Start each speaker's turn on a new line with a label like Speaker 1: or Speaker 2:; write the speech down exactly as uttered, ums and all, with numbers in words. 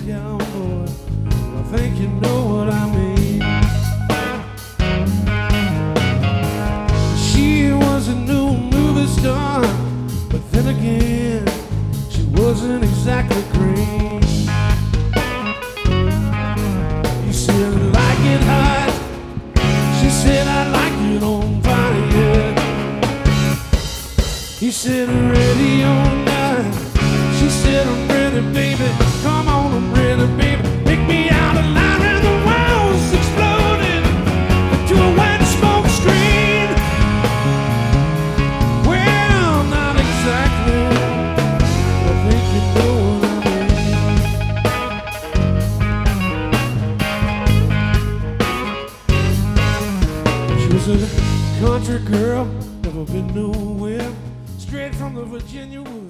Speaker 1: cowboy. I think you know what I mean. She was a new movie star, but then again, she wasn't exactly green. He said, I like it hot. She said, I like it on fire. He said, ready or not. She said, I'm ready, baby. Come on, I'm ready, baby. Pick me out of line and the walls exploded into a wet smoke screen. Well, not exactly. I think you know what I mean. She was a country girl, never been nowhere, straight from the Virginia woods.